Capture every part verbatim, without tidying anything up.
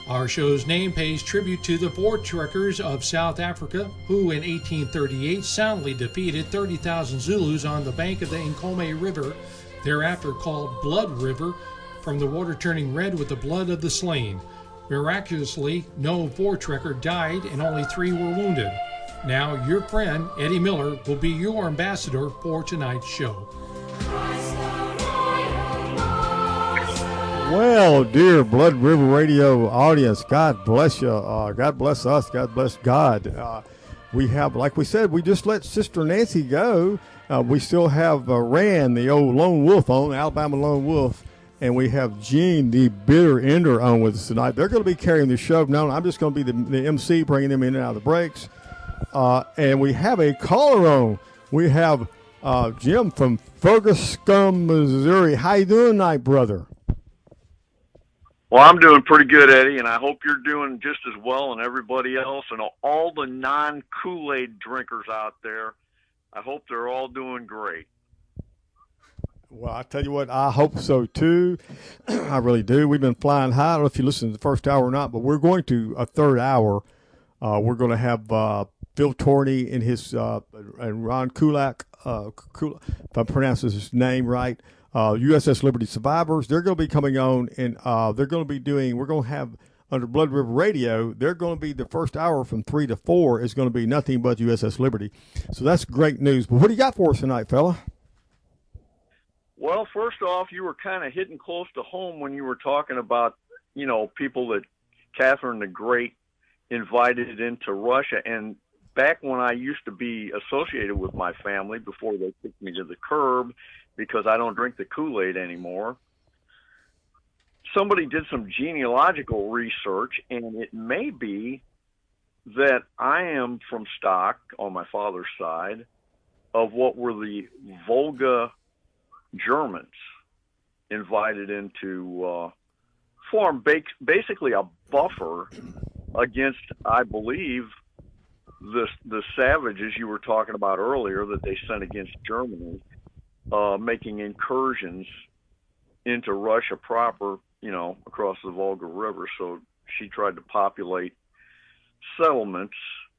Our show's name pays tribute to the Voortrekkers of South Africa, who in eighteen thirty-eight soundly defeated thirty thousand Zulus on the bank of the Nkomo River, thereafter called Blood River, from the water turning red with the blood of the slain. Miraculously, no Voortrekker died and only three were wounded. Now, your friend, Eddie Miller, will be your ambassador for tonight's show. Well, dear Blood River Radio audience, God bless you. Uh, God bless us. God bless God. Uh, we have, like we said, we just let Sister Nancy go. Uh, we still have uh, Rand, the old lone wolf, on, Alabama lone wolf, and we have Gene, the bitter ender, on with us tonight. They're going to be carrying the show. Now, I'm just going to be the, the M C, bringing them in and out of the breaks. Uh, and we have a caller on. We have uh, Jim from Ferguson, Missouri. How you doing tonight, brother? Well, I'm doing pretty good, Eddie, and I hope you're doing just as well, and everybody else, and all the non-Kool-Aid drinkers out there. I hope they're all doing great. Well, I tell you what, I hope so too. I really do. We've been flying high. I don't know if you listened to the first hour or not, but we're going to a third hour. Uh, we're going to have uh, Phil Torney and his uh, and Ron Kulak, uh, Kulak, if I pronounce his name right. Uh, U S S Liberty survivors, they're going to be coming on, and uh, they're going to be doing, we're going to have, under Blood River Radio, they're going to be, the first hour from three to four is going to be nothing but U S S Liberty. So that's great news. But what do you got for us tonight, fella? Well, first off, you were kind of hitting close to home when you were talking about, you know, people that Catherine the Great invited into Russia. And back when I used to be associated with my family, before they kicked me to the curb, because I don't drink the Kool-Aid anymore, somebody did some genealogical research, and it may be that I am from stock, on my father's side, of what were the Volga Germans invited into uh, form ba- basically a buffer against, I believe, the, the savages you were talking about earlier that they sent against Germany. Uh, making incursions into Russia proper, you know, across the Volga River. So she tried to populate settlements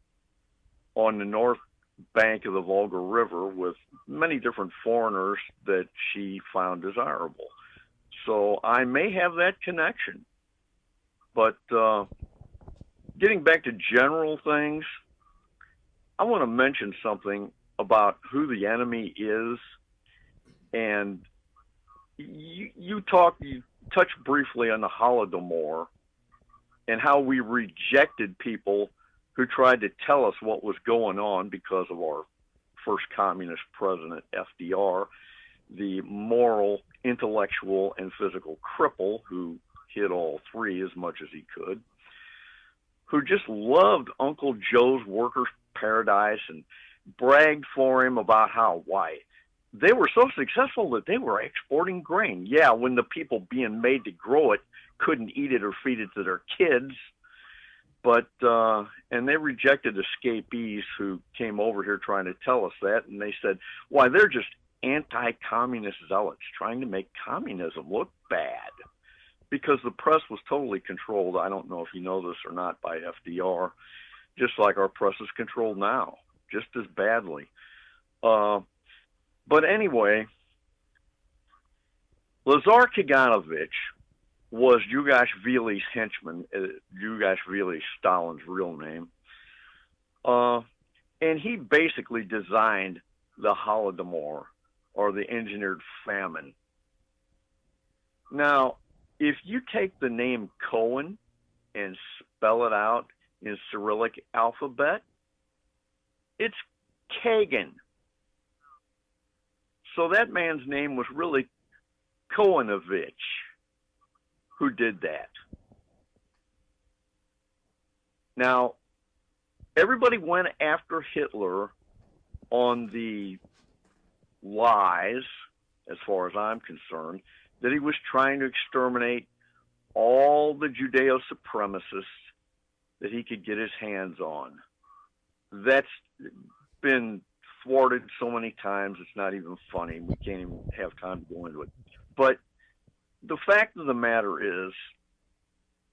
on the north bank of the Volga River with many different foreigners that she found desirable. So I may have that connection. But uh, getting back to general things, I want to mention something about who the enemy is. And you, you talked, you touched briefly on the Holodomor and how we rejected people who tried to tell us what was going on because of our first communist president, F D R, the moral, intellectual, and physical cripple who hit all three as much as he could, who just loved Uncle Joe's Workers' Paradise and bragged for him about how white. They were so successful that they were exporting grain. Yeah, when the people being made to grow it couldn't eat it or feed it to their kids. But, uh, and they rejected escapees who came over here trying to tell us that. And they said, why, they're just anti-communist zealots trying to make communism look bad. Because the press was totally controlled. I don't know if you know this or not, by F D R, just like our press is controlled now, just as badly. Uh, But anyway, Lazar Kaganovich was Jugashvili's henchman, uh, Jugashvili, Stalin's real name. Uh, and he basically designed the Holodomor, or the engineered famine. Now, if you take the name Cohen and spell it out in Cyrillic alphabet, it's Kagan. So that man's name was really Kohanovich, who did that. Now, everybody went after Hitler on the lies, as far as I'm concerned, that he was trying to exterminate all the Judeo-supremacists that he could get his hands on. That's been thwarted so many times, it's not even funny. We can't even have time to go into it. But the fact of the matter is,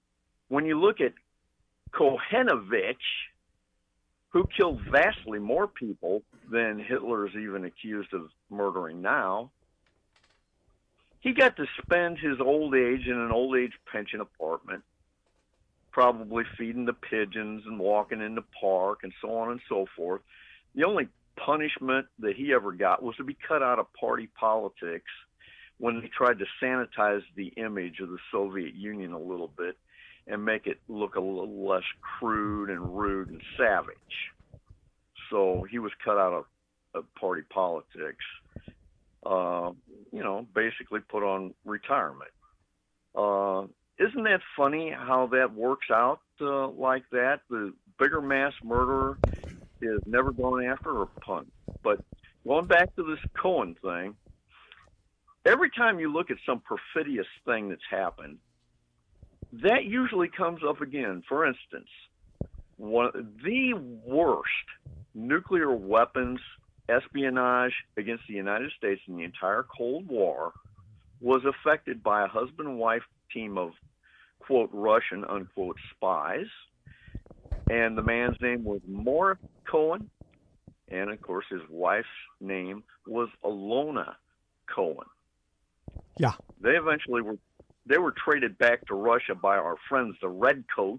when you look at Kohenovich, who killed vastly more people than Hitler is even accused of murdering now, he got to spend his old age in an old age pension apartment, probably feeding the pigeons and walking in the park and so on and so forth. The only punishment that he ever got was to be cut out of party politics when they tried to sanitize the image of the Soviet Union a little bit and make it look a little less crude and rude and savage. So he was cut out of, of party politics, uh, you know, basically put on retirement. Uh, isn't that funny how that works out uh, like that? The bigger mass murderer is never going after or punished. But going back to this Cohen thing, every time you look at some perfidious thing that's happened, that usually comes up again. For instance, one the worst nuclear weapons espionage against the United States in the entire Cold War was affected by a husband and wife team of, quote, Russian, unquote, spies. And the man's name was Morris Cohen. And, of course, his wife's name was Alona Cohen. Yeah. They eventually were, they were traded back to Russia by our friends, the Redcoats,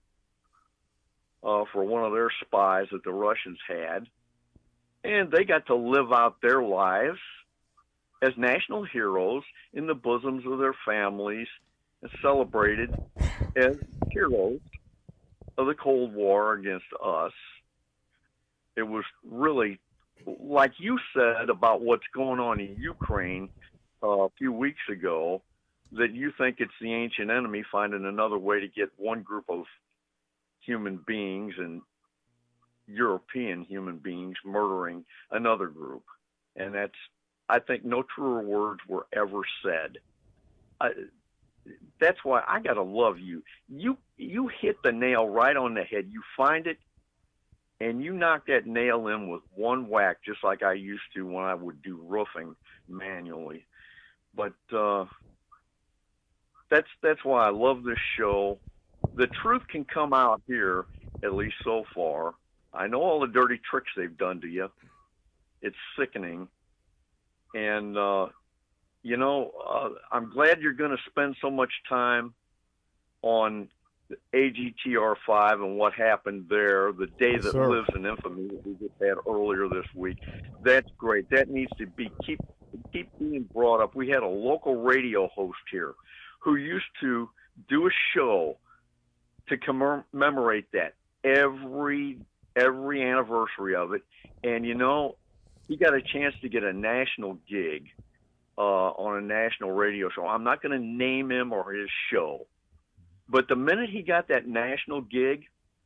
uh, for one of their spies that the Russians had. And they got to live out their lives as national heroes in the bosoms of their families and celebrated as heroes of the Cold War against us. It was really, like you said about what's going on in Ukraine uh, a few weeks ago, that you think it's the ancient enemy finding another way to get one group of human beings and European human beings murdering another group. And that's, I think no truer words were ever said. I, that's why I got to love you. You, you hit the nail right on the head. You find it and you knock that nail in with one whack, just like I used to when I would do roofing manually. But, uh, that's, that's why I love this show. The truth can come out here, at least so far. I know all the dirty tricks they've done to you. It's sickening. And, uh, you know, uh, I'm glad you're going to spend so much time on A G T R five and what happened there, the day Yes, that sir. lives in infamy that we just had earlier this week. That's great. That needs to be keep keep being brought up. We had a local radio host here who used to do a show to commemorate that every every anniversary of it. And, you know, he got a chance to get a national gig uh, on a national radio show. I'm not going to name him or his show. But the minute he got that national gig,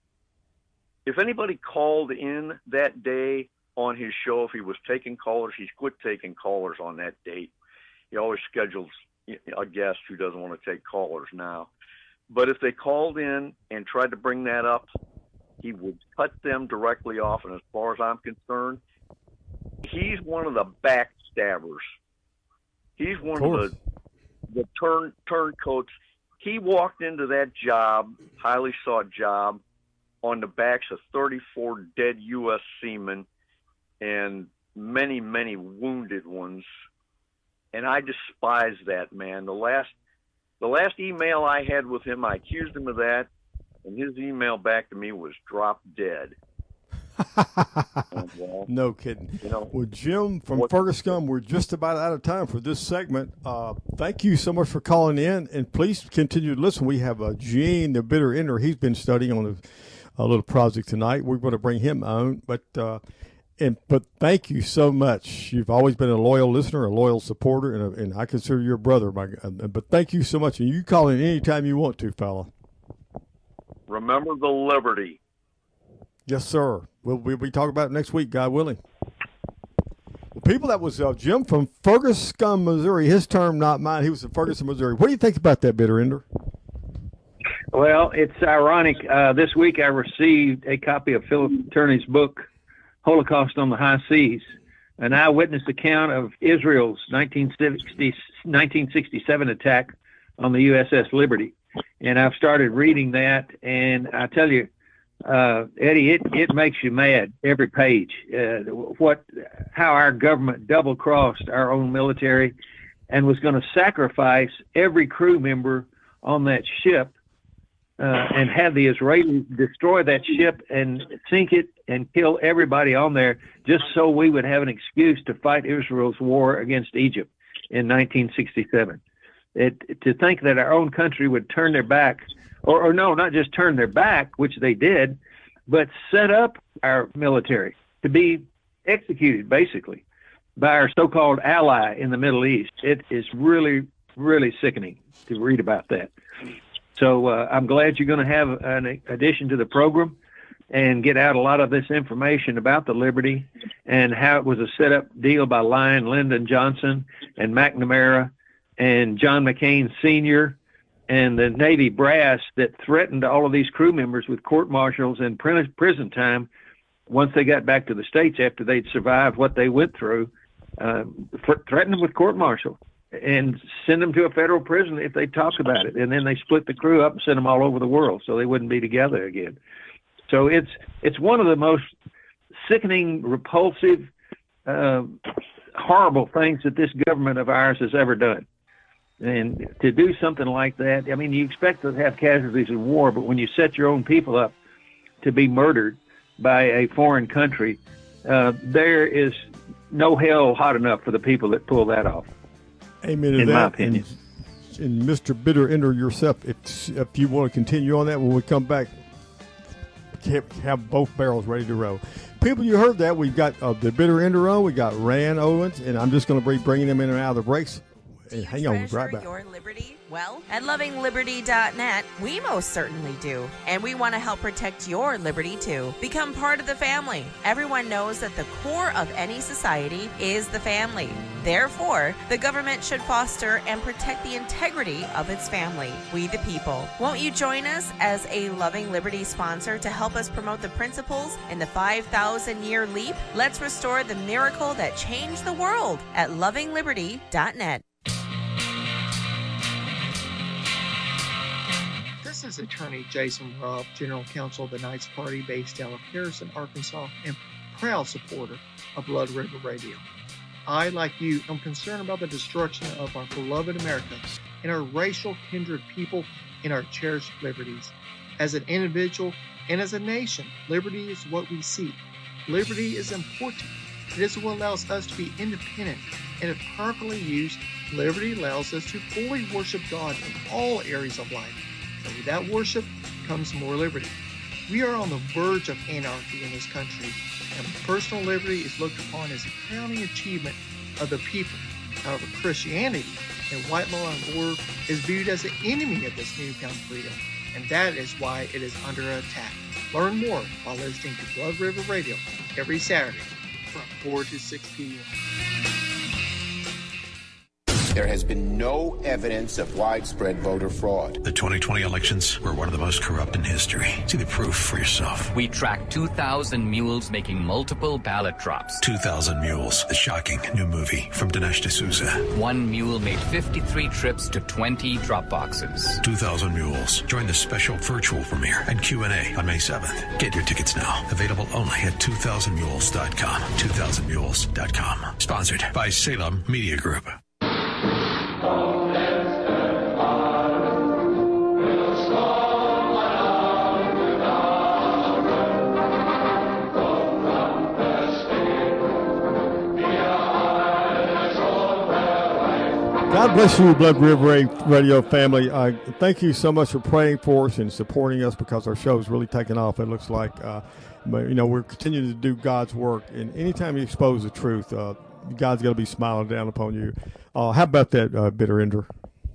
if anybody called in that day on his show, if he was taking callers, he's quit taking callers on that date. He always schedules a guest who doesn't want to take callers now. But if they called in and tried to bring that up, he would cut them directly off. And as far as I'm concerned, he's one of the backstabbers. He's one of, of the the turn turncoats. He walked into that job, highly sought job, on the backs of thirty-four dead U S seamen and many, many wounded ones. And I despise that man. The last the last email I had with him, I accused him of that. And his email back to me was drop dead. And, uh, no kidding. You know, well, Jim from what, Ferguscum, we're just about out of time for this segment. Uh, thank you so much for calling in, and please continue to listen. We have uh, Gene, the bitter ender. He's been studying on a, a little project tonight. We're going to bring him on, but uh, and but thank you so much. You've always been a loyal listener, a loyal supporter, and, a, and I consider you a brother. My, uh, but thank you so much, and you call in anytime you want to, fella. Remember the liberty. Yes, sir. We'll, we'll be talking about it next week, God willing. Well, people, that was uh, Jim from Ferguscum, Missouri. His term, not mine. He was in Ferguson, Missouri. What do you think about that, bitter ender? Well, it's ironic. Uh, this week I received a copy of Philip Turney's book, Holocaust on the High Seas, an eyewitness account of Israel's nineteen sixty, nineteen sixty-seven attack on the U S S Liberty. and I've started reading that, and I tell you, uh, Eddie, it, it makes you mad every page. Uh, what, how our government double crossed our own military, and was going to sacrifice every crew member on that ship, uh, and have the Israelis destroy that ship and sink it and kill everybody on there, just so we would have an excuse to fight Israel's war against Egypt in nineteen sixty-seven. It, to think that our own country would turn their back, or, or no, not just turn their back, which they did, but set up our military to be executed, basically, by our so-called ally in the Middle East. It is really, really sickening to read about that. So uh, I'm glad you're going to have an addition to the program and get out a lot of this information about the Liberty and how it was a set-up deal by Lyon, Lyndon Johnson, and McNamara, and John McCain Senior, and the Navy brass that threatened all of these crew members with court-martials and prison time once they got back to the States after they'd survived what they went through, uh, threatened them with court-martial and send them to a federal prison if they talk about it. And then they split the crew up and sent them all over the world so they wouldn't be together again. So it's it's one of the most sickening, repulsive, uh, horrible things that this government of ours has ever done. And to do something like that, I mean, you expect to have casualties in war, but when you set your own people up to be murdered by a foreign country, uh, there is no hell hot enough for the people that pull that off. Amen to in that. my opinion. And, and Mister Bitter Ender yourself, if, if you want to continue on that when we come back, have both barrels ready to roll. People, you heard that. We've got uh, the Bitter Ender on. We got Rand Owens, and I'm just going to be bringing them in and out of the breaks. Do you Hang on, treasure right back. your liberty? Well, at loving liberty dot net, we most certainly do. And we want to help protect your liberty, too. Become part of the family. Everyone knows that the core of any society is the family. Therefore, the government should foster and protect the integrity of its family, we the people. Won't you join us as a Loving Liberty sponsor to help us promote the principles in the five thousand year leap? Let's restore the miracle that changed the world at loving liberty dot net. This is Attorney Jason Ruff, General Counsel of the Knights Party based out of Harrison, Arkansas, and proud supporter of Blood River Radio. I, like you, am concerned about the destruction of our beloved America and our racial kindred people and our cherished liberties. As an individual and as a nation, liberty is what we seek. Liberty is important. It is what allows us to be independent, and if properly used, liberty allows us to fully worship God in all areas of life. And with that worship comes more liberty. We are on the verge of anarchy in this country, and personal liberty is looked upon as a crowning achievement of the people. However, Christianity and white law and order is viewed as the enemy of this newfound freedom, and that is why it is under attack. Learn more by listening to Blood River Radio every Saturday from four to six p.m. There has been no evidence of widespread voter fraud. The twenty twenty elections were one of the most corrupt in history. See the proof for yourself. We tracked two thousand mules making multiple ballot drops. two thousand Mules, the shocking new movie from Dinesh D'Souza. One mule made fifty-three trips to twenty drop boxes. two thousand Mules. Join the special virtual premiere and Q and A on May seventh. Get your tickets now. Available only at two thousand mules dot com. two thousand mules dot com. Sponsored by Salem Media Group. God bless you, Blood River Radio family. Uh, thank you so much for praying for us and supporting us, because our show is really taking off. It looks like, uh, but, you know, we're continuing to do God's work. And anytime you expose the truth, uh, God's going to be smiling down upon you. Uh, how about that, uh, Bitter Ender?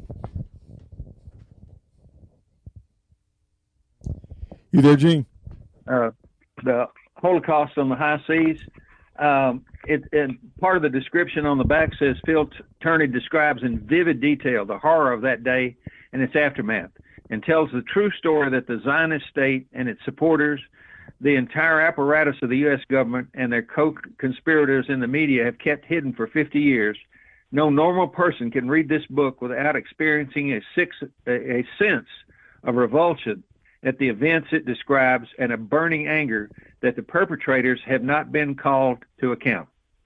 You there, Gene? Uh, the Holocaust on the high seas. Um, it, and part of the description on the back says Phil Turney describes in vivid detail the horror of that day and its aftermath, and tells the true story that the Zionist state and its supporters, the entire apparatus of the U S government, and their co-conspirators in the media have kept hidden for fifty years, No normal person can read this book without experiencing a, six, a, a sense of revulsion at the events it describes and a burning anger that the perpetrators have not been called to account.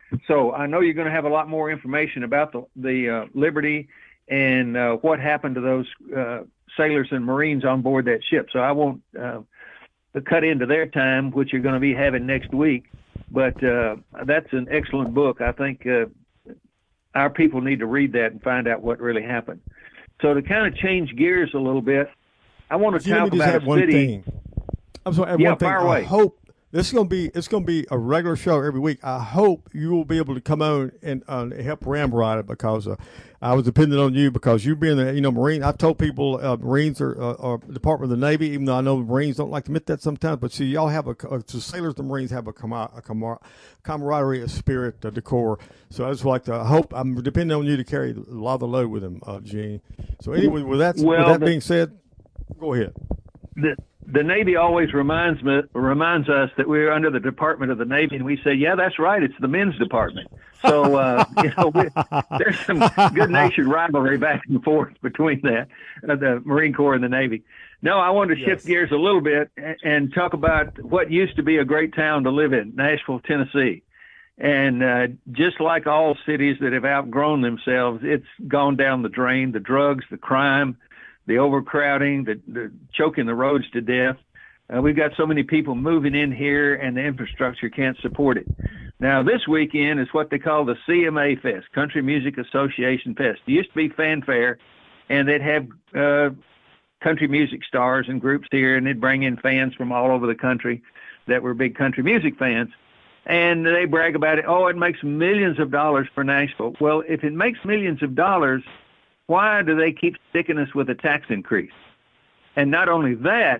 So I know you're going to have a lot more information about the, the uh, Liberty and uh, what happened to those uh, sailors and Marines on board that ship. So I won't uh, cut into their time, which you're going to be having next week. But uh, that's an excellent book. I think uh, our people need to read that and find out what really happened. So to kind of change gears a little bit, I want to talk about a one city. Thing. I'm sorry, yeah, one thing. fire I away. hope this is going to be it's going to be a regular show every week. I hope you will be able to come on and uh, help ramrod it, because uh, I was dependent on you, because you being the you know Marine. I've told people uh, Marines are, uh, are Department of the Navy, even though I know the Marines don't like to admit that sometimes. But see, y'all have a uh, the sailors, the Marines have a, com- a com- camaraderie, a spirit, a decor. So I just like to I hope I'm depending on you to carry a lot of the load with them, uh, Gene. So anyway, with that Well, with that the- being said, go ahead. The, the Navy always reminds me, reminds us that we're under the Department of the Navy, and we say, yeah, that's right, it's the men's department. So, uh, you know, we, there's some good-natured rivalry back and forth between that, uh, the Marine Corps and the Navy. No, I wanted to Yes. shift gears a little bit and, and talk about what used to be a great town to live in, Nashville, Tennessee. And uh, just like all cities that have outgrown themselves, it's gone down the drain, the drugs, the crime, the overcrowding, the, the choking the roads to death. Uh, we've got so many people moving in here, and the infrastructure can't support it. Now, this weekend is what they call the C M A Fest, Country Music Association Fest. It used to be fanfare, and they'd have uh, country music stars and groups here, and they'd bring in fans from all over the country that were big country music fans. And they brag about it. Oh, it makes millions of dollars for Nashville. Well, if it makes millions of dollars, why do they keep sticking us with a tax increase? And not only that,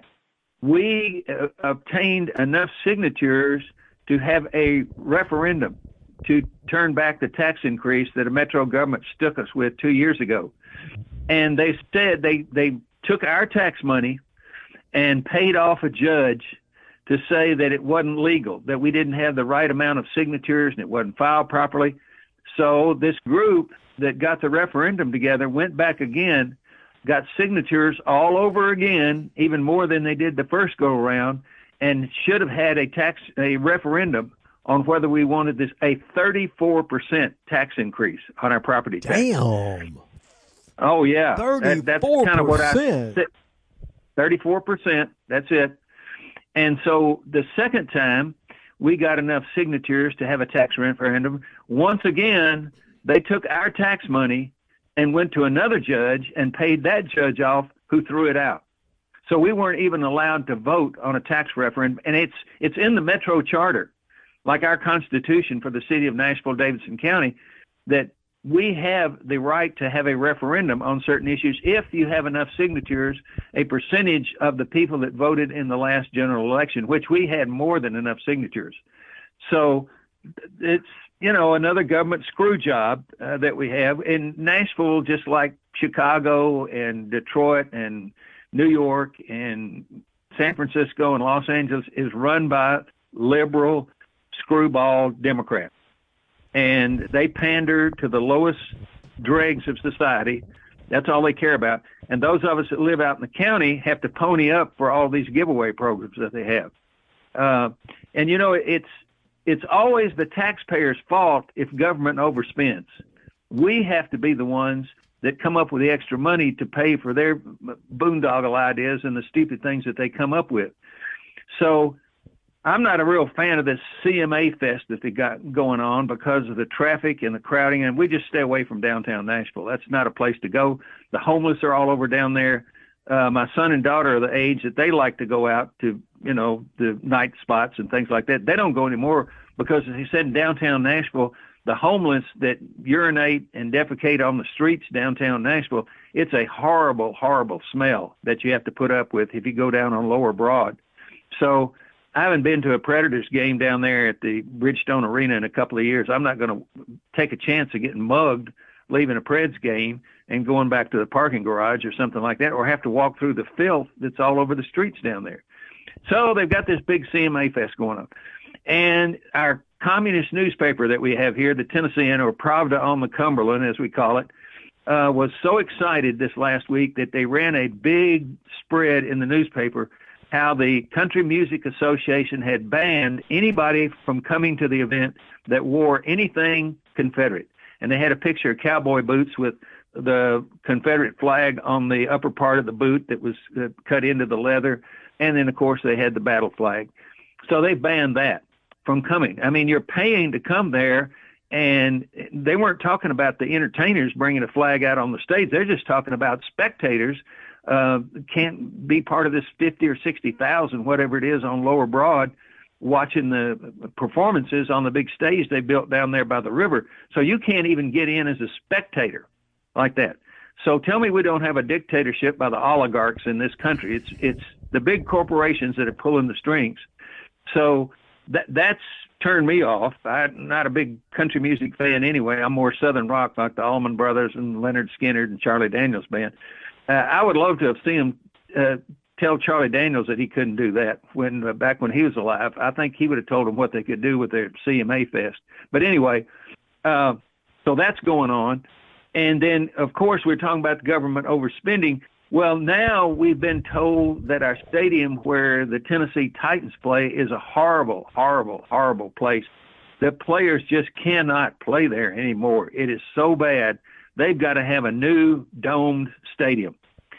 we uh, obtained enough signatures to have a referendum to turn back the tax increase that a metro government stuck us with two years ago. And they said they, they took our tax money and paid off a judge to say that it wasn't legal, that we didn't have the right amount of signatures and it wasn't filed properly. So this group that got the referendum together went back again, got signatures all over again, even more than they did the first go around, and should have had a tax a referendum on whether we wanted this a thirty-four percent tax increase on our property tax. Damn. Oh yeah, thirty-four percent. That, that's kind of what I said. thirty-four percent. That's it. And so the second time we got enough signatures to have a tax referendum, once again they took our tax money and went to another judge and paid that judge off, who threw it out. So we weren't even allowed to vote on a tax referendum, and it's it's in the Metro Charter, like our Constitution for the city of Nashville, Davidson County, that we have the right to have a referendum on certain issues if you have enough signatures, a percentage of the people that voted in the last general election, which we had more than enough signatures. So it's, you know, another government screw job uh, that we have in Nashville, just like Chicago and Detroit and New York and San Francisco and Los Angeles, is run by liberal screwball Democrats. And they pander to the lowest dregs of society. That's all they care about. And those of us that live out in the county have to pony up for all these giveaway programs that they have. Uh, and, you know, it's it's always the taxpayer's fault if government overspends. We have to be the ones that come up with the extra money to pay for their boondoggle ideas and the stupid things that they come up with. So I'm not a real fan of this C M A Fest that they got going on because of the traffic and the crowding, and we just stay away from downtown Nashville. That's not a place to go. The homeless are all over down there. Uh, my son and daughter are the age that they like to go out to, you know, the night spots and things like that. They don't go anymore because, as he said, in downtown Nashville, the homeless that urinate and defecate on the streets downtown Nashville, it's a horrible, horrible smell that you have to put up with if you go down on Lower Broad. So I haven't been to a Predators game down there at the Bridgestone Arena in a couple of years. I'm not going to take a chance of getting mugged leaving a Preds game and going back to the parking garage or something like that, or have to walk through the filth that's all over the streets down there. So they've got this big C M A Fest going on. And our communist newspaper that we have here, the Tennessean, or Pravda on the Cumberland, as we call it, uh, was so excited this last week that they ran a big spread in the newspaper how the Country Music Association had banned anybody from coming to the event that wore anything Confederate. And they had a picture of cowboy boots with the Confederate flag on the upper part of the boot that was uh, cut into the leather. And then, of course, they had the battle flag. So they banned that from coming. I mean, you're paying to come there, and they weren't talking about the entertainers bringing a flag out on the stage. They're just talking about spectators uh, can't be part of this fifty or sixty thousand, whatever it is, on Lower Broad, watching the performances on the big stage they built down there by the river. So you can't even get in as a spectator like that. So tell me we don't have a dictatorship by the oligarchs in this country. It's it's the big corporations that are pulling the strings. So that that's turned me off. I'm not a big country music fan anyway. I'm more Southern rock, like the Allman Brothers and Leonard Skinner and Charlie Daniels Band. Uh, I would love to have seen him uh, tell Charlie Daniels that he couldn't do that when uh, back when he was alive. I think he would have told him what they could do with their C M A Fest. But anyway, uh, so that's going on. And then, of course, we're talking about the government overspending. Well, now we've been told that our stadium where the Tennessee Titans play is a horrible, horrible, horrible place. The players just cannot play there anymore. It is so bad. They've got to have a new domed stadium.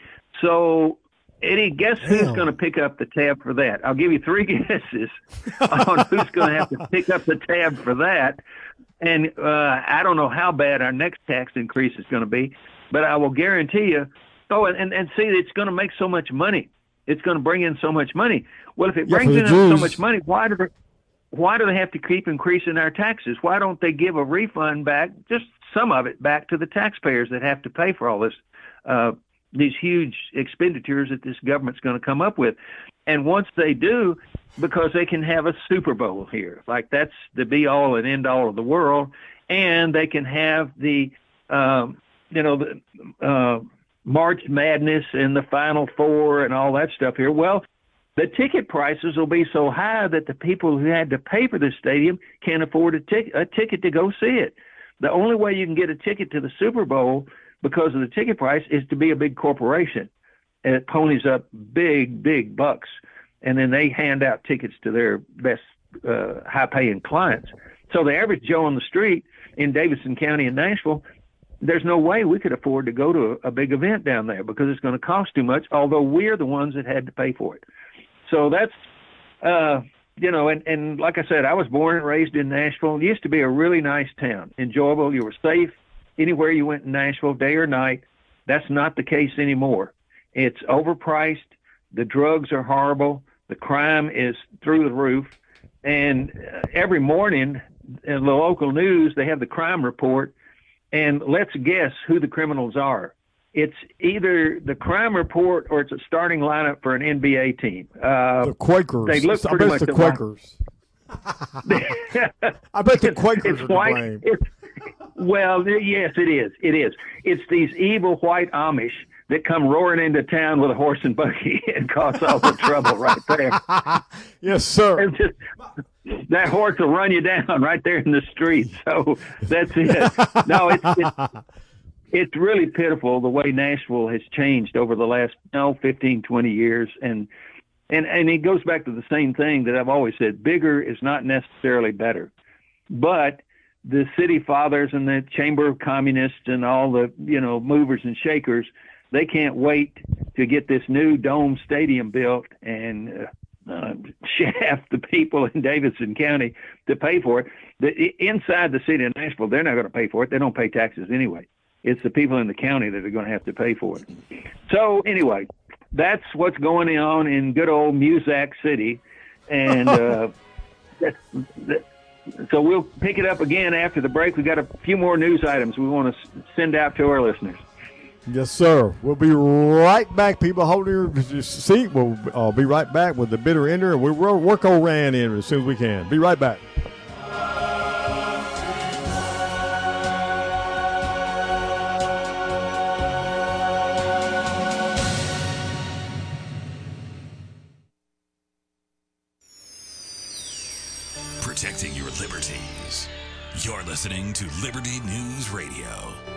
So, Eddie, guess who's Damn. going to pick up the tab for that? I'll give you three guesses on who's going to have to pick up the tab for that. And uh, I don't know how bad our next tax increase is going to be, but I will guarantee you. Oh, and, and see, it's going to make so much money. It's going to bring in so much money. Well, if it Yeah, brings for in the so Jews. much money, why do they, why do they have to keep increasing our taxes? Why don't they give a refund back, just some of it back to the taxpayers that have to pay for all this, uh, these huge expenditures that this government's going to come up with? And once they do, because they can have a Super Bowl here, like that's the be all and end all of the world, and they can have the, um, you know, the uh, March Madness and the Final Four and all that stuff here. Well, the ticket prices will be so high that the people who had to pay for this stadium can't afford a, tic- a ticket to go see it. The only way you can get a ticket to the Super Bowl because of the ticket price is to be a big corporation. And it ponies up big, big bucks. And then they hand out tickets to their best uh, high-paying clients. So the average Joe on the street in Davidson County and Nashville, there's no way we could afford to go to a, a big event down there because it's going to cost too much, although we're the ones that had to pay for it. So that's, uh, you know, and, and like I said, I was born and raised in Nashville. It used to be a really nice town, enjoyable. You were safe anywhere you went in Nashville, day or night. That's not the case anymore. It's overpriced. The drugs are horrible. The crime is through the roof. And uh, every morning in the local news, they have the crime report. And let's guess who the criminals are. It's either the crime report or it's a starting lineup for an N B A team. Uh, The Quakers. They look I pretty bet much it's the alike. Quakers. I bet the Quakers it's are to white. blame. It's, well, yes, it is. It is. It's these evil white Amish that come roaring into town with a horse and buggy and cause all the trouble right there. Yes, sir. It's just, that horse will run you down right there in the street. So that's it. No, it's, it's it's really pitiful the way Nashville has changed over the last no fifteen, twenty years, and and and it goes back to the same thing that I've always said: bigger is not necessarily better, but the city fathers and the Chamber of Communists and all the you know movers and shakers, they can't wait to get this new dome stadium built and uh, uh, shaft the people in Davidson County to pay for it. The, inside the city of Nashville, they're not going to pay for it. They don't pay taxes anyway. It's the people in the county that are going to have to pay for it. So anyway, that's what's going on in good old Muzak City. And uh, that, that, so we'll pick it up again after the break. We've got a few more news items we want to send out to our listeners. Yes, sir. We'll be right back. People holding your seat. We'll uh, be right back with the bitter ender, and we'll work old Rand in as soon as we can. Be right back. protecting your liberties. You're listening to Liberty News Radio.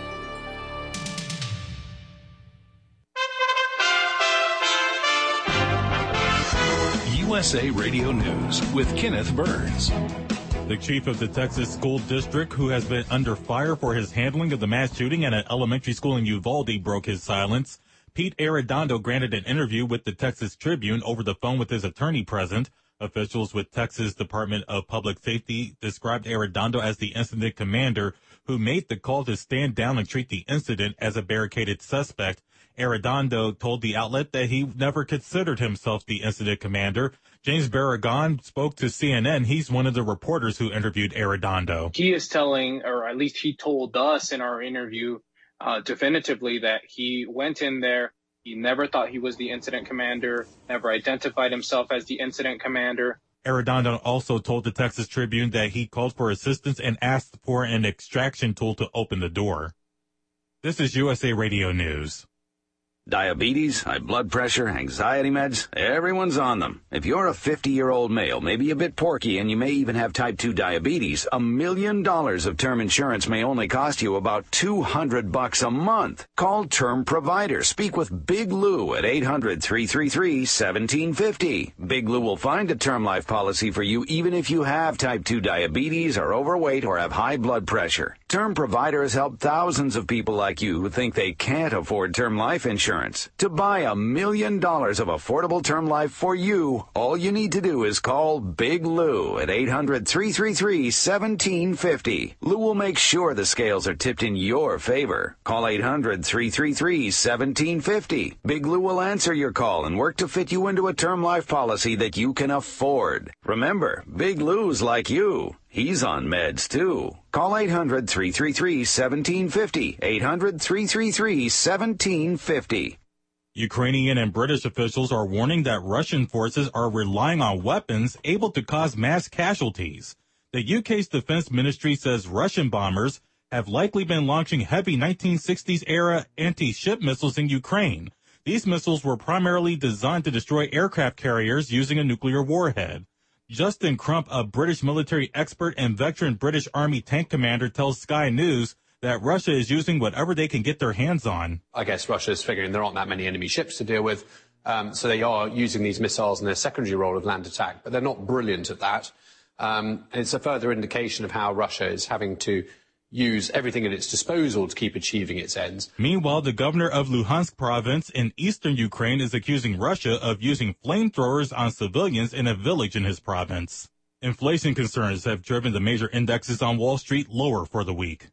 U S A Radio News with Kenneth Burns. The chief of the Texas School District, who has been under fire for his handling of the mass shooting at an elementary school in Uvalde, broke his silence. Pete Arredondo granted an interview with the Texas Tribune over the phone with his attorney present. Officials with Texas Department of Public Safety described Arredondo as the incident commander who made the call to stand down and treat the incident as a barricaded suspect. Arredondo told the outlet that he never considered himself the incident commander. James Barragan spoke to C N N. He's one of the reporters who interviewed Arredondo. He is telling, or at least he told us in our interview uh, definitively, that he went in there. He never thought he was the incident commander, never identified himself as the incident commander. Arredondo also told the Texas Tribune that he called for assistance and asked for an extraction tool to open the door. This is U S A Radio News. Diabetes, high blood pressure, anxiety meds, everyone's on them. If you're a fifty-year-old male, maybe a bit porky, and you may even have type two diabetes, a million dollars of term insurance may only cost you about two hundred bucks a month. Call Term Provider. Speak with Big Lou at eight hundred, three three three, one seven five zero. Big Lou will find a term life policy for you even if you have type two diabetes, are overweight, or have high blood pressure. Term Provider has helped thousands of people like you who think they can't afford term life insurance. To buy a million dollars of affordable term life for you, all you need to do is call Big Lou at eight hundred, three three three, one seven five zero. Lou will make sure the scales are tipped in your favor. Call eight hundred, three three three, one seven five zero. Big Lou will answer your call and work to fit you into a term life policy that you can afford. Remember, Big Lou's like you. He's on meds, too. Call eight hundred, three three three, one seven five zero. eight hundred, three three three, one seven five zero. Ukrainian and British officials are warning that Russian forces are relying on weapons able to cause mass casualties. The U K's defense ministry says Russian bombers have likely been launching heavy nineteen sixties-era anti-ship missiles in Ukraine. These missiles were primarily designed to destroy aircraft carriers using a nuclear warhead. Justin Crump, a British military expert and veteran British Army tank commander, tells Sky News that Russia is using whatever they can get their hands on. I guess Russia's figuring there aren't that many enemy ships to deal with, um, so they are using these missiles in their secondary role of land attack, but they're not brilliant at that. Um, and it's a further indication of how Russia is having to use everything at its disposal to keep achieving its ends. Meanwhile, the governor of Luhansk province in eastern Ukraine is accusing Russia of using flamethrowers on civilians in a village in his province. Inflation concerns have driven the major indexes on Wall Street lower for the week.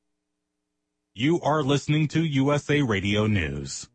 You are listening to U S A Radio News.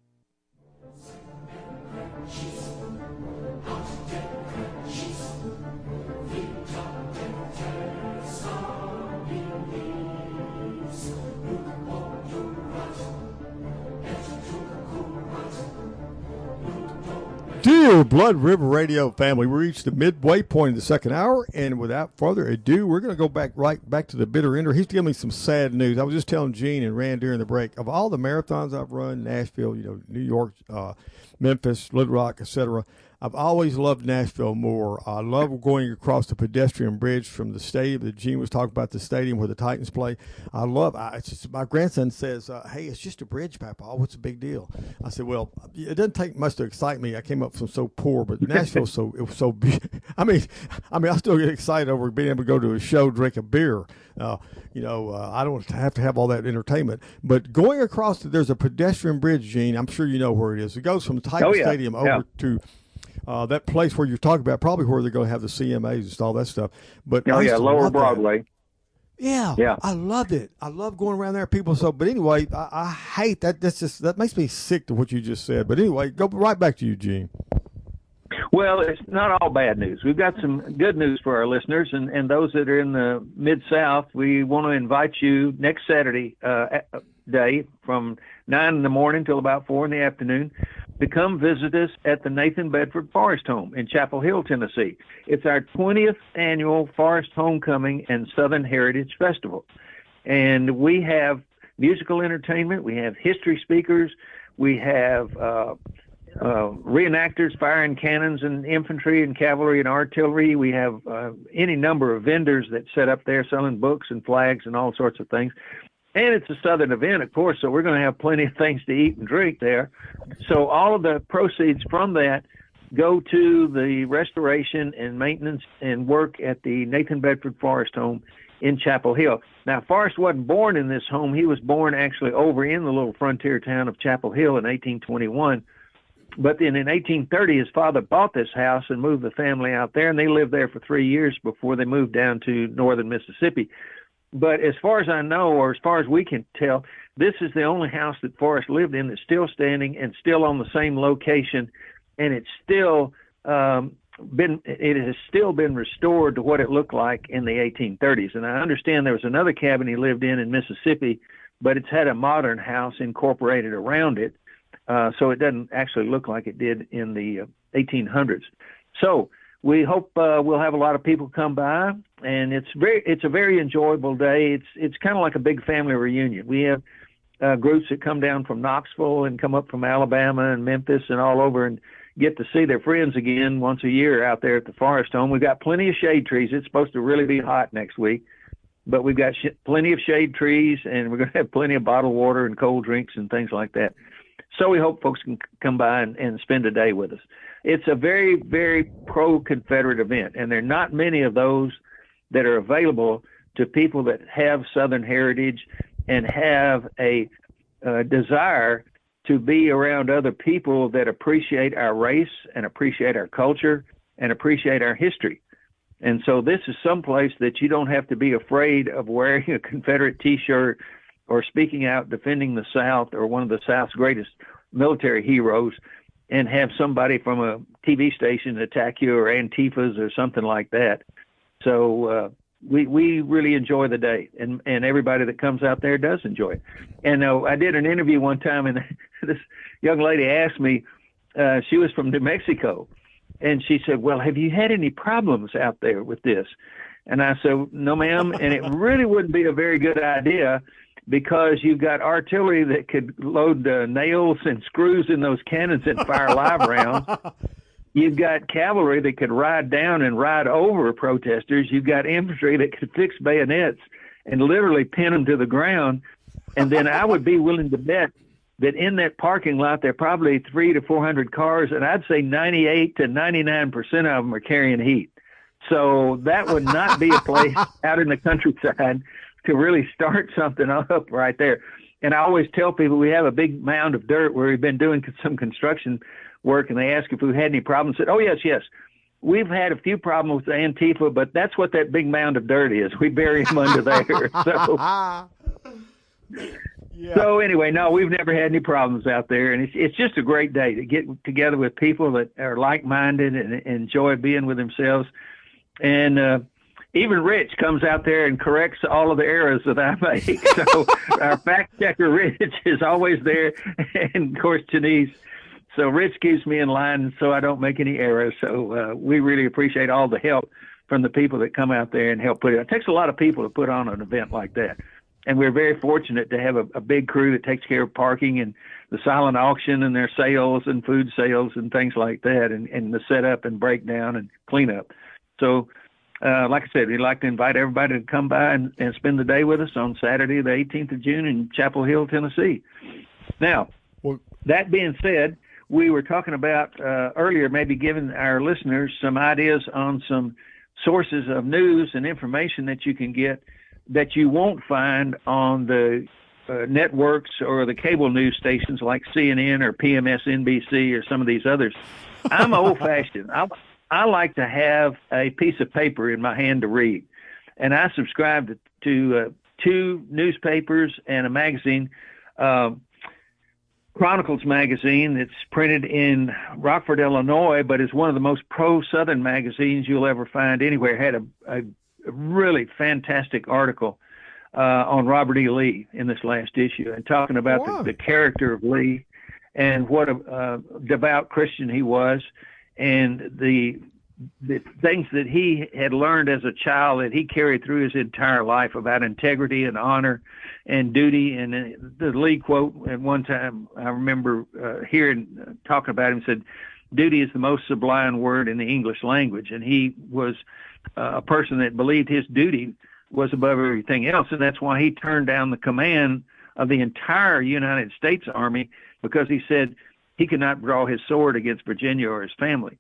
Dear Blood River Radio family, we reached the midway point of the second hour, and without further ado, we're going to go back right back to the bitter ender. He's giving me some sad news. I was just telling Gene and Rand during the break, of all the marathons I've run, Nashville, you know, New York, uh, Memphis, Little Rock, et cetera, I've always loved Nashville more. I love going across the pedestrian bridge from the stadium that Gene was talking about, the stadium where the Titans play. I love I, it's just, my grandson says, uh, hey, it's just a bridge, Papa. What's the big deal? I said, well, it doesn't take much to excite me. I came up from so poor, but Nashville so it was so beautiful. I mean, I mean, I still get excited over being able to go to a show, drink a beer. Uh, you know, uh, I don't have to have all that entertainment. But going across, the, there's a pedestrian bridge, Gene. I'm sure you know where it is. It goes from the Titan oh, yeah. Stadium over yeah. to Uh, that place where you're talking about, probably where they're going to have the C M As and all that stuff. But oh yeah, Lower Broadway. That. Yeah, yeah, I loved it. I love going around there. People so, but anyway, I, I hate that. That's just that makes me sick to what you just said. But anyway, go right back to you, Gene. Well, it's not all bad news. We've got some good news for our listeners and, and those that are in the Mid-South. We want to invite you next Saturday uh, day from nine in the morning till about four in the afternoon to come visit us at the Nathan Bedford Forest Home in Chapel Hill, Tennessee. It's our twentieth annual Forest Homecoming and Southern Heritage Festival. And we have musical entertainment. We have history speakers. We have uh, uh, reenactors firing cannons and infantry and cavalry and artillery. We have uh, any number of vendors that set up there selling books and flags and all sorts of things. And it's a Southern event, of course, so we're going to have plenty of things to eat and drink there. So all of the proceeds from that go to the restoration and maintenance and work at the Nathan Bedford Forrest home in Chapel Hill. Now, Forrest wasn't born in this home. He was born actually over in the little frontier town of Chapel Hill in eighteen twenty-one. But then in eighteen thirty, his father bought this house and moved the family out there, and they lived there for three years before they moved down to northern Mississippi. But as far as I know, or as far as we can tell, this is the only house that Forrest lived in that's still standing and still on the same location, and it's still um, been it has still been restored to what it looked like in the eighteen thirties. And I understand there was another cabin he lived in in Mississippi, but it's had a modern house incorporated around it, uh, so it doesn't actually look like it did in the uh, eighteen hundreds. So we hope uh, we'll have a lot of people come by, and it's very it's a very enjoyable day. It's it's kind of like a big family reunion. We have uh, groups that come down from Knoxville and come up from Alabama and Memphis and all over and get to see their friends again once a year out there at the Forrest home. We've got plenty of shade trees. It's supposed to really be hot next week, but we've got sh- plenty of shade trees, and we're going to have plenty of bottled water and cold drinks and things like that. So we hope folks can come by and, and spend a day with us. It's a very, very pro-Confederate event, and there are not many of those that are available to people that have Southern heritage and have a, a desire to be around other people that appreciate our race and appreciate our culture and appreciate our history. And so this is someplace that you don't have to be afraid of wearing a Confederate T-shirt or speaking out defending the South or one of the South's greatest military heroes and have somebody from a T V station attack you, or Antifas or something like that. So uh, we we really enjoy the day, and, and everybody that comes out there does enjoy it. And uh, I did an interview one time, and this young lady asked me, uh, she was from New Mexico, and she said, well, have you had any problems out there with this? And I said, no, ma'am, and it really wouldn't be a very good idea, because you've got artillery that could load uh, nails and screws in those cannons and fire live rounds. You've got cavalry that could ride down and ride over protesters. You've got infantry that could fix bayonets and literally pin them to the ground. And then I would be willing to bet that in that parking lot, there are probably three to four hundred cars, and I'd say ninety-eight to ninety-nine percent of them are carrying heat. So that would not be a place out in the countryside to really start something up right there. And I always tell people we have a big mound of dirt where we've been doing some construction work, and they ask if we've had any problems. I said, oh, yes, yes. We've had a few problems with Antifa, but that's what that big mound of dirt is. We bury them under there. So, yeah. So anyway, no, we've never had any problems out there. And it's it's just a great day to get together with people that are like-minded and, and enjoy being with themselves. And uh, even Rich comes out there and corrects all of the errors that I make. So our fact checker, Rich, is always there. And, of course, Janice. So Rich keeps me in line so I don't make any errors. So uh, we really appreciate all the help from the people that come out there and help put it on. It takes a lot of people to put on an event like that. And we're very fortunate to have a, a big crew that takes care of parking and the silent auction and their sales and food sales and things like that, and, and the setup and breakdown and cleanup. So, uh, like I said, we'd like to invite everybody to come by and, and spend the day with us on Saturday, the eighteenth of June in Chapel Hill, Tennessee. Now, well, that being said, we were talking about uh, earlier, maybe giving our listeners some ideas on some sources of news and information that you can get that you won't find on the uh, networks or the cable news stations like C N N or P M S N B C or some of these others. I'm old-fashioned. I, I like to have a piece of paper in my hand to read, and I subscribe to, to uh, two newspapers and a magazine, uh, Chronicles magazine, that's printed in Rockford, Illinois, but is one of the most pro-Southern magazines you'll ever find anywhere. It had a, a, a really fantastic article uh, on Robert E. Lee in this last issue, and talking about the, the character of Lee, and what a uh, devout Christian he was, and the the things that he had learned as a child that he carried through his entire life about integrity and honor and duty. And the Lee quote at one time, I remember uh, hearing uh, talking about him, said, duty is the most sublime word in the English language. And he was uh, a person that believed his duty was above everything else. And that's why he turned down the command of the entire United States Army, because he said he could not draw his sword against Virginia or his family.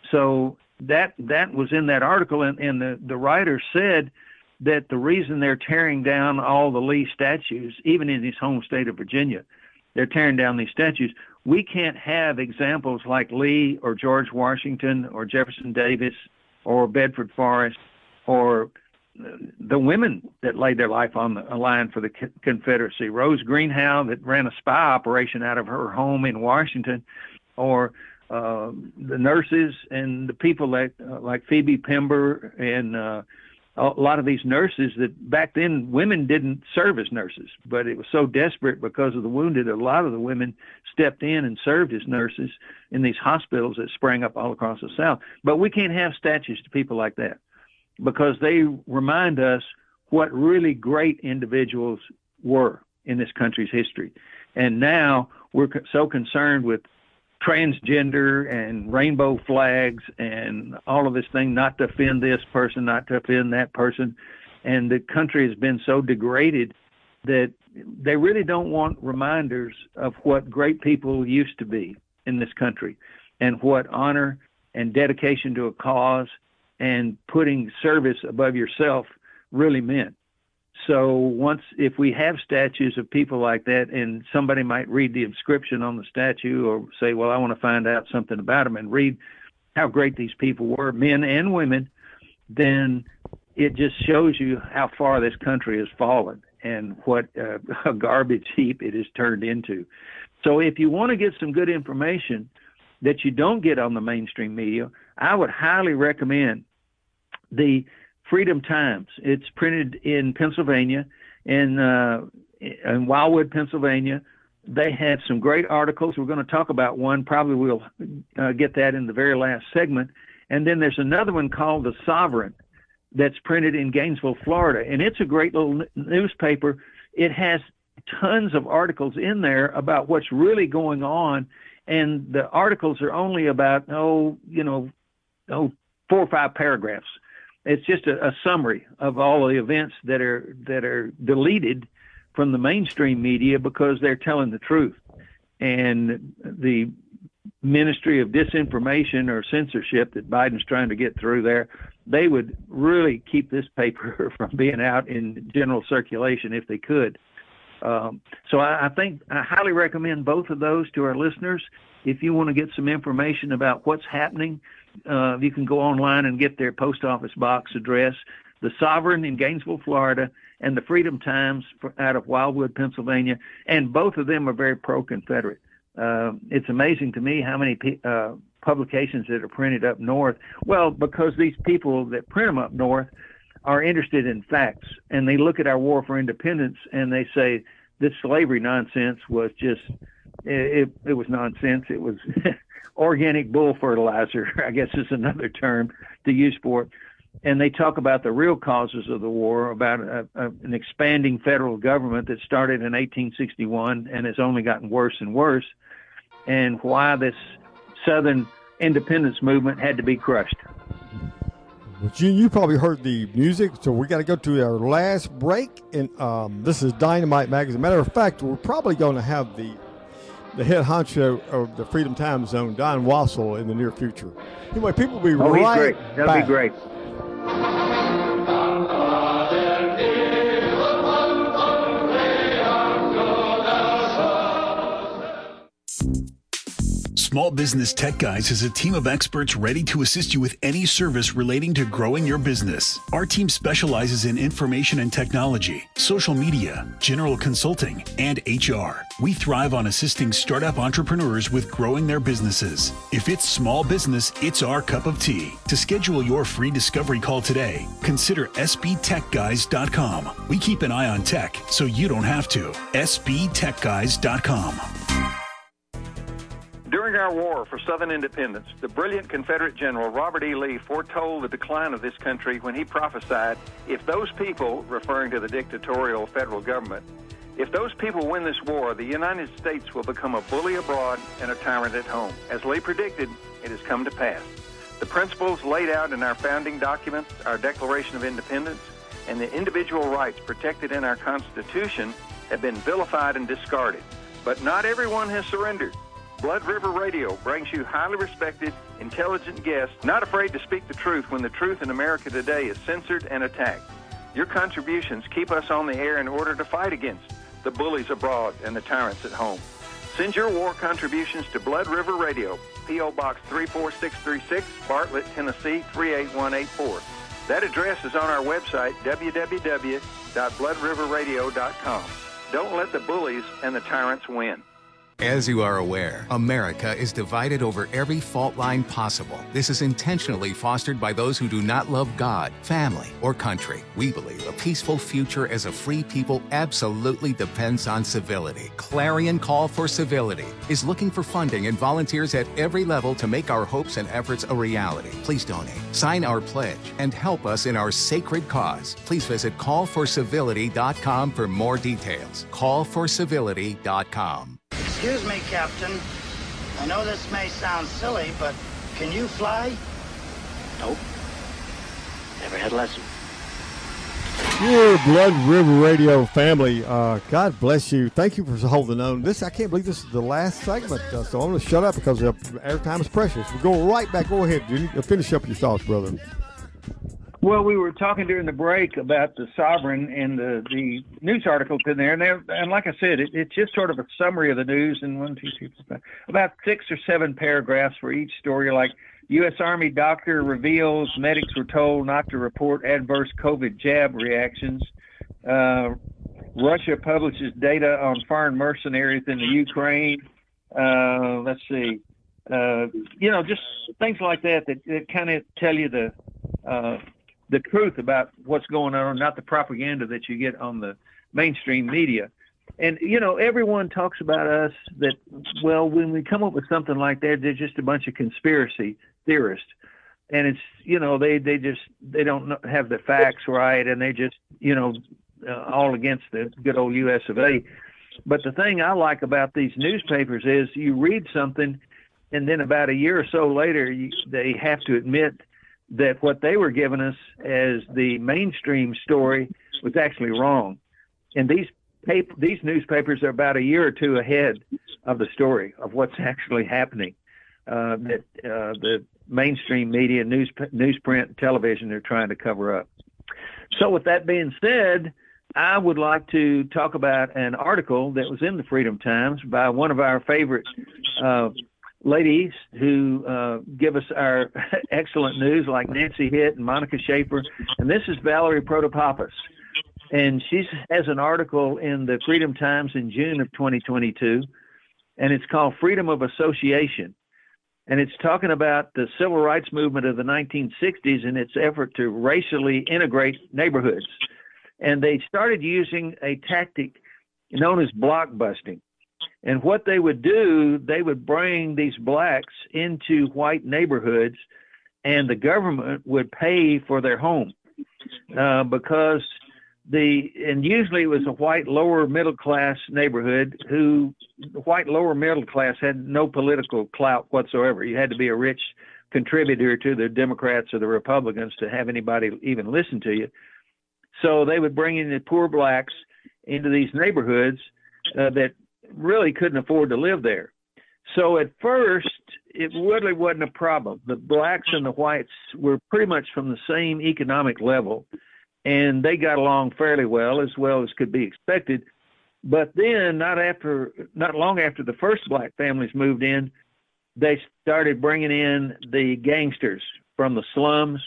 So that that was in that article, and, and the, the writer said that the reason they're tearing down all the Lee statues, even in his home state of Virginia, they're tearing down these statues. We can't have examples like Lee or George Washington or Jefferson Davis or Bedford Forrest or the women that laid their life on the line for the Confederacy. Rose Greenhow, that ran a spy operation out of her home in Washington, or uh, the nurses and the people that, uh, like Phoebe Pember and uh, a lot of these nurses that back then women didn't serve as nurses, but it was so desperate because of the wounded. A lot of the women stepped in and served as nurses in these hospitals that sprang up all across the South. But we can't have statues to people like that, because they remind us what really great individuals were in this country's history. And now we're so concerned with transgender and rainbow flags and all of this thing, not to offend this person, not to offend that person. And the country has been so degraded that they really don't want reminders of what great people used to be in this country, and what honor and dedication to a cause and putting service above yourself really meant. So once, if we have statues of people like that, and somebody might read the inscription on the statue or say, well, I want to find out something about them, and read how great these people were, men and women, then it just shows you how far this country has fallen and what uh, a garbage heap it has turned into. So if you want to get some good information that you don't get on the mainstream media, I would highly recommend the Freedom Times. It's printed in Pennsylvania, in, uh, in Wildwood, Pennsylvania. They had some great articles. We're going to talk about one. Probably we'll uh, get that in the very last segment. And then there's another one called The Sovereign that's printed in Gainesville, Florida. And it's a great little n- newspaper. It has tons of articles in there about what's really going on. And the articles are only about, oh, you know, oh, four or five paragraphs. It's just a, a summary of all the events that are that are deleted from the mainstream media because they're telling the truth. And the Ministry of Disinformation or Censorship that Biden's trying to get through there, they would really keep this paper from being out in general circulation if they could. Um, so I, I think I highly recommend both of those to our listeners. If you want to get some information about what's happening, uh, you can go online and get their post office box address. The Sovereign in Gainesville, Florida, and the Freedom Times out of Wildwood, Pennsylvania, and both of them are very pro-Confederate. Uh, it's amazing to me how many uh, publications that are printed up north. Well, because these people that print them up north are interested in facts, and they look at our war for independence and they say this slavery nonsense was just it, it was nonsense. It was organic bull fertilizer, I guess is another term to use for it. And they talk about the real causes of the war, about a, a, an expanding federal government that started in eighteen sixty-one and has only gotten worse and worse, and why this Southern independence movement had to be crushed. Well, Gene, you probably heard the music, so we got to go to our last break. And um, this is Dynamite Magazine. Matter of fact, we're probably going to have the the head honcho of the Freedom Time Zone, Don Wassel, in the near future. Anyway, people will be oh, right he's great. That'll back. be great. Small Business Tech Guys is a team of experts ready to assist you with any service relating to growing your business. Our team specializes in information and technology, social media, general consulting, and H R. We thrive on assisting startup entrepreneurs with growing their businesses. If it's small business, it's our cup of tea. To schedule your free discovery call today, consider S B tech guys dot com. We keep an eye on tech so you don't have to. S B tech guys dot com. During our war for Southern independence, the brilliant Confederate General Robert E. Lee foretold the decline of this country when he prophesied, if those people, referring to the dictatorial federal government, if those people win this war, the United States will become a bully abroad and a tyrant at home. As Lee predicted, it has come to pass. The principles laid out in our founding documents, our Declaration of Independence, and the individual rights protected in our Constitution have been vilified and discarded. But not everyone has surrendered. Blood River Radio brings you highly respected, intelligent guests, not afraid to speak the truth when the truth in America today is censored and attacked. Your contributions keep us on the air in order to fight against the bullies abroad and the tyrants at home. Send your war contributions to Blood River Radio, P O. Box three four six three six, Bartlett, Tennessee three eight one eight four. That address is on our website, w w w dot blood river radio dot com. Don't let the bullies and the tyrants win. As you are aware, America is divided over every fault line possible. This is intentionally fostered by those who do not love God, family, or country. We believe a peaceful future as a free people absolutely depends on civility. Clarion Call for Civility is looking for funding and volunteers at every level to make our hopes and efforts a reality. Please donate, sign our pledge, and help us in our sacred cause. Please visit call for civility dot com for more details. call for civility dot com. Excuse me, Captain. I know this may sound silly, but can you fly? Nope. Never had a lesson. Dear Blood River Radio family, uh, God bless you. Thank you for holding on. This I can't believe this is the last segment, uh, so I'm going to shut up because uh, airtime is precious. We're going right back. Go ahead, Jimmy. Finish up your thoughts, brother. Well, we were talking during the break about the Sovereign and the, the news articles in there, and, and like I said, it, it's just sort of a summary of the news in one, two, three, four, five, about six or seven paragraphs for each story, like U S Army doctor reveals medics were told not to report adverse COVID jab reactions. Uh, Russia publishes data on foreign mercenaries in the Ukraine. Uh, let's see. Uh, you know, just things like that that, that kind of tell you the uh, the truth about what's going on, not the propaganda that you get on the mainstream media. And, you know, everyone talks about us that, well, when we come up with something like that, they're just a bunch of conspiracy theorists. And it's, you know, they, they just, they don't have the facts right, and they just, you know, uh, all against the good old U S of A. But the thing I like about these newspapers is you read something, and then about a year or so later, you, they have to admit that what they were giving us as the mainstream story was actually wrong. And these paper, these newspapers are about a year or two ahead of the story of what's actually happening. Uh, that uh, the mainstream media, news, newsprint, television are trying to cover up. So with that being said, I would like to talk about an article that was in the Freedom Times by one of our favorite uh, ladies who uh, give us our excellent news, like Nancy Hitt and Monica Schaefer. And this is Valerie Protopopoulos. And she has an article in the Freedom Times in June of twenty twenty-two, and it's called Freedom of Association. And it's talking about the civil rights movement of the nineteen sixties and its effort to racially integrate neighborhoods. And they started using a tactic known as blockbusting. And what they would do, they would bring these blacks into white neighborhoods, and the government would pay for their home uh, because the, and usually it was a white lower middle class neighborhood who, the white lower middle class had no political clout whatsoever. You had to be a rich contributor to the Democrats or the Republicans to have anybody even listen to you. So they would bring in the poor blacks into these neighborhoods uh, that really couldn't afford to live there. So at first, it really wasn't a problem. The blacks and the whites were pretty much from the same economic level, and they got along fairly well, as well as could be expected. But then, not after, not long after the first black families moved in, they started bringing in the gangsters from the slums,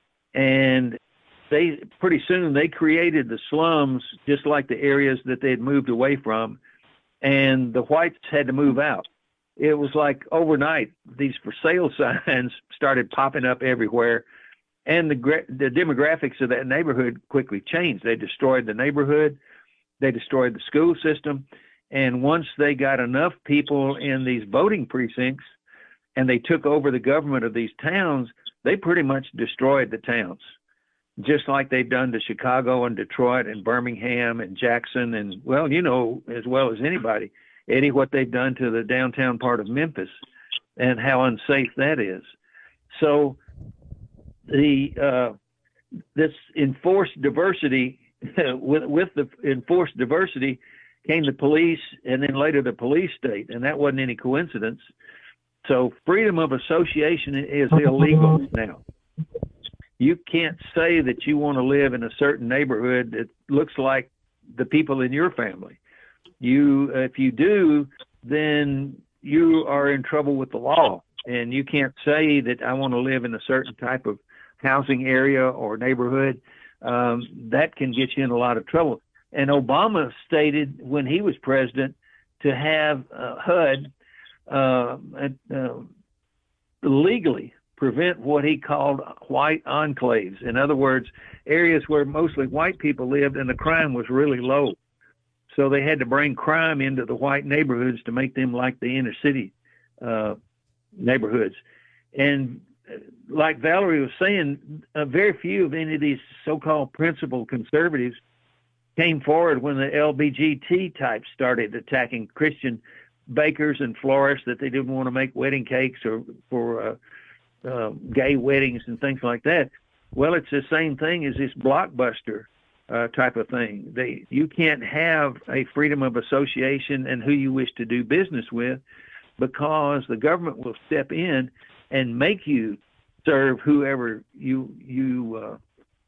and they pretty soon they created the slums just like the areas that they had moved away from, and the whites had to move out. It was like overnight, these for sale signs started popping up everywhere, and the the demographics of that neighborhood quickly changed. They destroyed the neighborhood, they destroyed the school system, And once they got enough people in these voting precincts and they took over the government of these towns, they pretty much destroyed the towns, just like they've done to Chicago and Detroit and Birmingham and Jackson. And, well, you know as well as anybody, Eddie, what they've done to the downtown part of Memphis and how unsafe that is. So the uh, this enforced diversity, with, with the enforced diversity came the police and then later the police state, and that wasn't any coincidence. So freedom of association is illegal now. You can't say that you want to live in a certain neighborhood that looks like the people in your family. You, if you do, then you are in trouble with the law, and you can't say that I want to live in a certain type of housing area or neighborhood. Um, that can get you in a lot of trouble. And Obama stated when he was president to have uh, H U D uh, uh, legally prevent what he called white enclaves. In other words, areas where mostly white people lived and the crime was really low. So they had to bring crime into the white neighborhoods to make them like the inner city uh, neighborhoods. And like Valerie was saying, uh, very few of any of these so-called principled conservatives came forward when the L B G T types started attacking Christian bakers and florists that they didn't want to make wedding cakes or for uh, uh, gay weddings and things like that. Well, it's the same thing as this Blockbuster uh, type of thing. They, you can't have a freedom of association and who you wish to do business with, because the government will step in and make you serve whoever you you uh,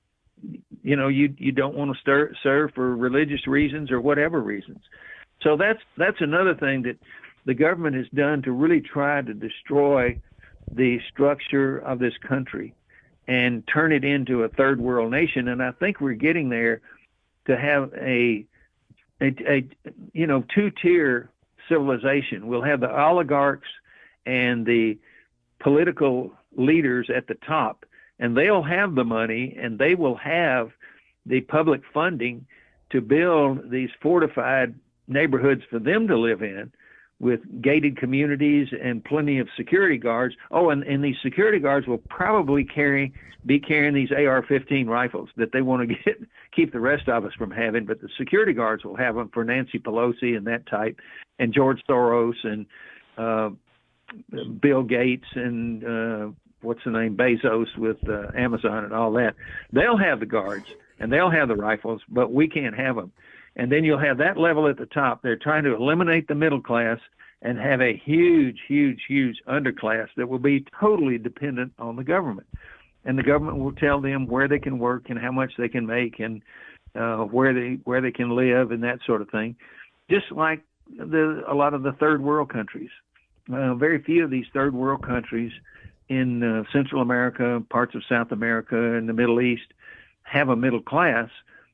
you know you you don't want to stir, serve for religious reasons or whatever reasons. So that's that's another thing that the government has done to really try to destroy the structure of this country and turn it into a third world nation. And I think we're getting there to have a a, a you know two tier civilization. We'll have the oligarchs and the political leaders at the top, and they'll have the money and they will have the public funding to build these fortified neighborhoods for them to live in with gated communities and plenty of security guards. Oh, and, and these security guards will probably carry be carrying these A R fifteen rifles that they want to get keep the rest of us from having, but the security guards will have them for Nancy Pelosi and that type, and George Soros and uh, Bill Gates and uh, what's the name, Bezos with uh, Amazon and all that. They'll have the guards and they'll have the rifles, but we can't have them. And then you'll have that level at the top. They're trying to eliminate the middle class and have a huge, huge, huge underclass that will be totally dependent on the government. And the government will tell them where they can work and how much they can make and uh, where they where they can live and that sort of thing. Just like the, a lot of the third world countries. Uh, very few of these third world countries in uh, Central America, parts of South America, and the Middle East have a middle class.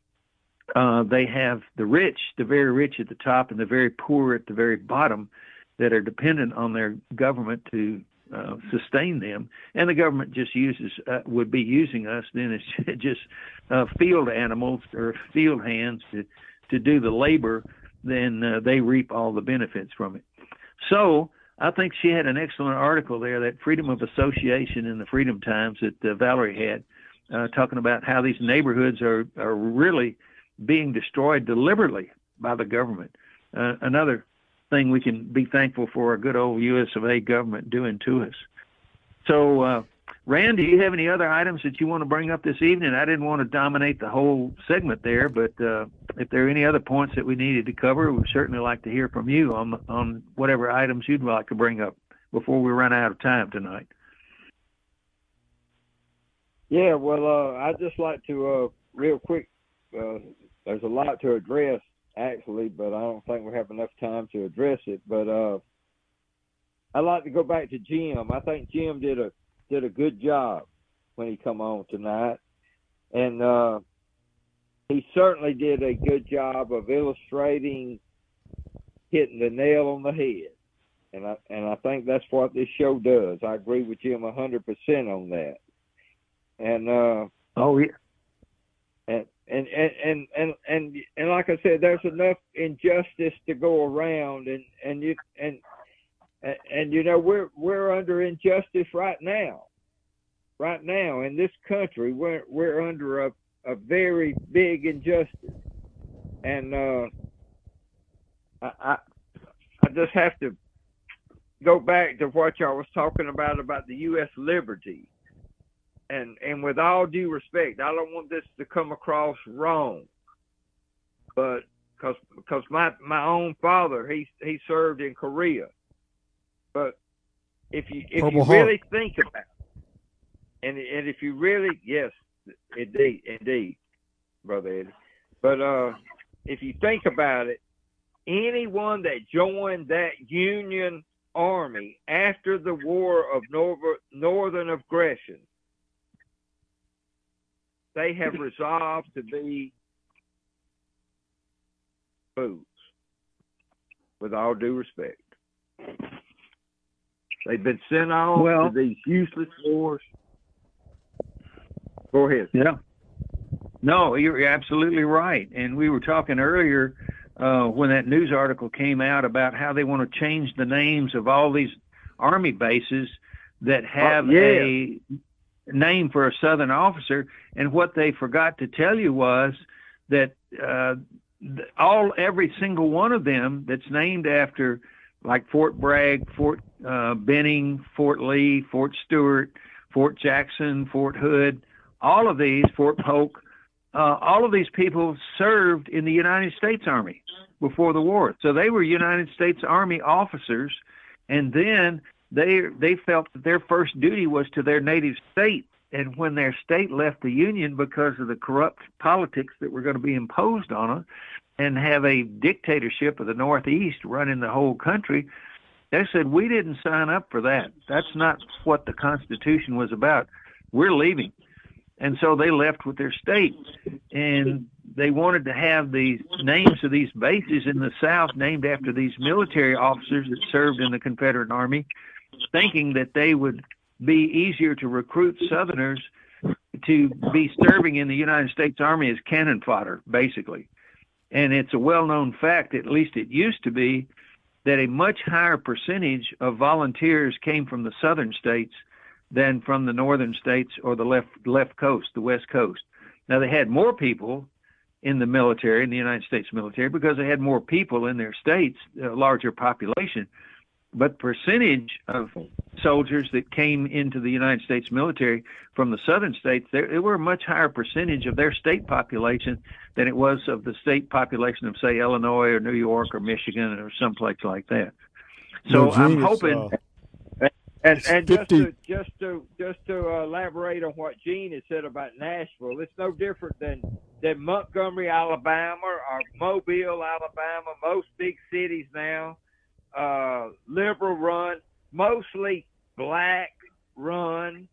Uh, they have the rich, the very rich at the top, and the very poor at the very bottom that are dependent on their government to uh, sustain them. And the government just uses, uh, would be using us then as just uh, field animals or field hands to, to do the labor. Then uh, they reap all the benefits from it. So I think she had an excellent article there, that freedom of association in the Freedom Times that uh, Valerie had, uh, talking about how these neighborhoods are, are really being destroyed deliberately by the government. Uh, another thing we can be thankful for our good old U S of A government doing to us. So, uh, Rand, do you have any other items that you want to bring up this evening? I didn't want to dominate the whole segment there, but uh, if there are any other points that we needed to cover, we'd certainly like to hear from you on on whatever items you'd like to bring up before we run out of time tonight. Yeah, well, uh, I'd just like to, uh, real quick, uh, there's a lot to address, actually, but I don't think we have enough time to address it. But uh, I'd like to go back to Jim. I think Jim did a did a good job when he come on tonight. And uh, he certainly did a good job of illustrating, hitting the nail on the head. And I, and I think that's what this show does. I agree with Jim one hundred percent on that. And, uh, oh, yeah. And and, and, and, and, and, and like I said, there's enough injustice to go around, and, and you and and, and you know we're we're under injustice right now. Right now in this country, we're we're under a, a very big injustice, and uh, I, I I just have to go back to what y'all was talking about about the U S liberty, and and with all due respect, I don't want this to come across wrong, but because because my my own father he he served in Korea, but if you if Purple you Heart. really think about it, And and if you really, yes, indeed, indeed, Brother Eddie. But uh, if you think about it, anyone that joined that Union Army after the War of Nor- Northern Aggression, they have resolved to be fools, with all due respect. They've been sent on Well- to these useless wars. Go ahead. Yeah. No, you're absolutely right. And we were talking earlier uh, when that news article came out about how they want to change the names of all these Army bases that have Oh, yeah. a name for a Southern officer. And what they forgot to tell you was that uh, th- all every single one of them that's named after, like Fort Bragg, Fort uh, Benning, Fort Lee, Fort Stewart, Fort Jackson, Fort Hood, all of these, Fort Polk, uh, all of these people served in the United States Army before the war. So they were United States Army officers, and then they they felt that their first duty was to their native state. And when their state left the Union because of the corrupt politics that were going to be imposed on them and have a dictatorship of the Northeast running the whole country, they said, we didn't sign up for that. That's not what the Constitution was about. We're leaving. And so they left with their state, and they wanted to have the names of these bases in the South named after these military officers that served in the Confederate Army, thinking that they would be easier to recruit Southerners to be serving in the United States Army as cannon fodder, basically. And it's a well-known fact, at least it used to be, that a much higher percentage of volunteers came from the southern states than from the northern states or the left left coast, the West Coast. Now, they had more people in the military, in the United States military, because they had more people in their states, a larger population. But percentage of soldiers that came into the United States military from the southern states, there, there were a much higher percentage of their state population than it was of the state population of, say, Illinois or New York or Michigan or someplace like that. So Well, I'm Gene, it's, hoping... uh, And, It's and just fifty to just to just to uh, elaborate on what Gene has said about Nashville, it's no different than than Montgomery, Alabama, or Mobile, Alabama. Most big cities now, uh, liberal run, mostly black run.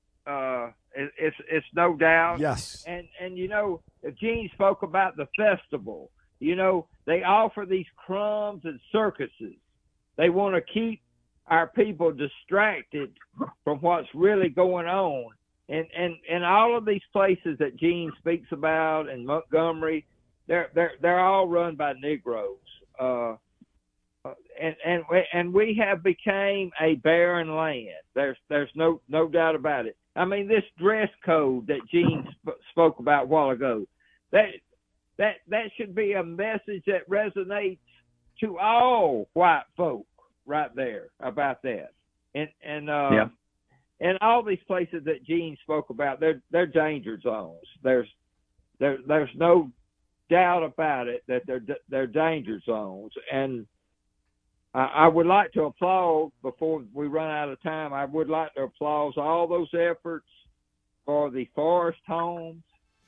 Uh, it, it's it's no doubt. Yes. And and you know, Gene spoke about the festival. You know, they offer these crumbs and circuses. They want to keep our people distracted from what's really going on. And, and, and all of these places that Gene speaks about in Montgomery, they're, they're, they're all run by Negroes. Uh, and, and, and we have became a barren land. There's, there's no, no doubt about it. I mean, this dress code that Gene sp- spoke about a while ago, that, that, that should be a message that resonates to all white folk. Right there about that, and and uh, yeah. and all these places that Gene spoke about, they're they're danger zones. There's there there's no doubt about it that they're they're danger zones. And I, I would like to applaud, before we run out of time, I would like to applaud all those efforts for the forest homes.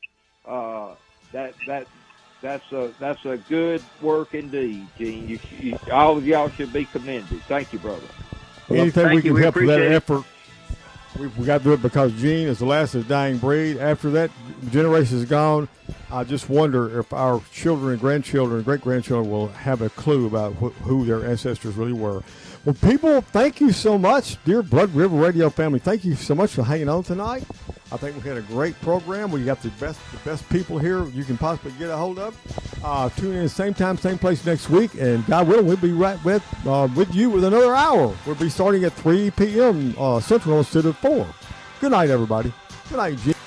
Uh, that that. That's a that's a good work indeed, Gene. You, you, all of y'all should be commended. Thank you, brother. Anything Well, we can you. help with that appreciate it. effort, we we got to do it, because Gene is the last of the dying breed. After that generation is gone, I just wonder if our children and grandchildren and great-grandchildren will have a clue about wh- who their ancestors really were. Well, people, thank you so much, dear Blood River Radio family. Thank you so much for hanging on tonight. I think we had a great program. We got the best the best people here you can possibly get a hold of. Uh, tune in same time, same place next week, and God willing, we'll be right with uh, with you with another hour. We'll be starting at three p.m. Uh, Central instead of four. Good night, everybody. Good night, Jim.